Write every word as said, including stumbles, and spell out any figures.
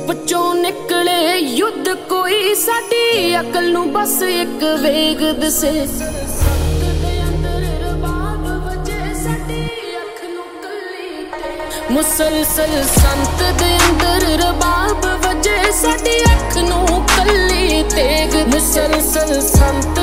चुप चों निकले युद्ध कोई साडी अकल नूं बस एक वेग दसे। मुसलसल संत दे अंदर रबाब वजे साडी अख नूं कल्ली तेग। मुसलसल संत